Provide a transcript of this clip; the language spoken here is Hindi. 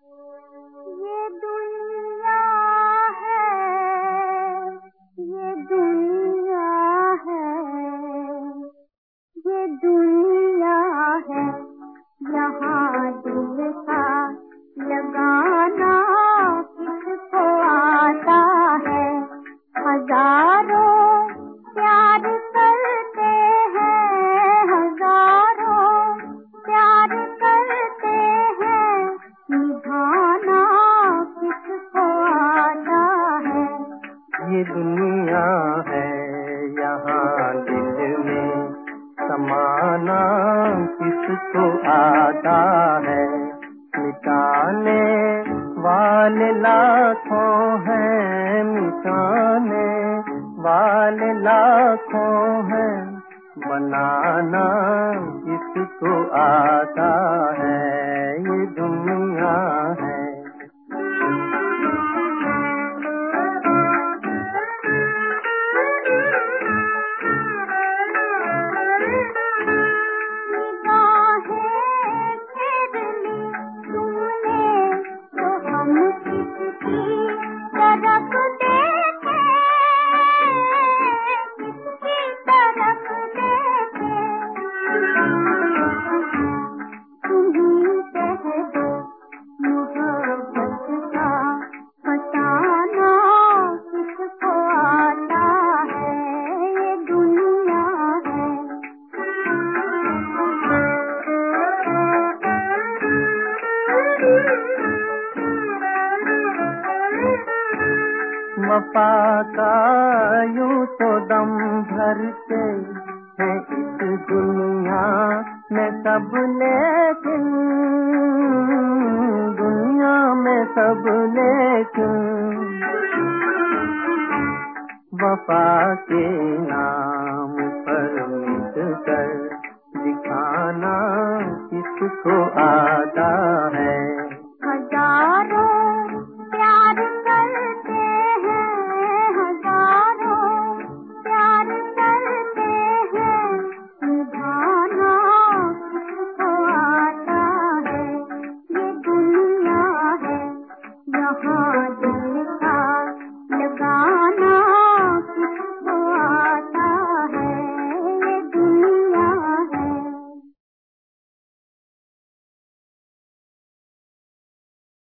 ये दुनिया है, ये दुनिया है, ये दुनिया है, यहाँ दिल का लगाना किसको आता है। हजारों प्यार करते हैं, हजारों प्यार करते हैं, निभाना किसको आता है। ये दुनिया है, यहाँ दिल में समाना किसको आता है। मिटाने वाले लाखों हैं, मिटाने वाले लाखों हैं, बनाना किसको आता है। ये दुनिया है। वफा का यूं तो दम भरते हैं इस दुनिया में सब, लेकिन दुनिया में सब लेकिन वफा के नाम पर मिट कर दिखाना किसको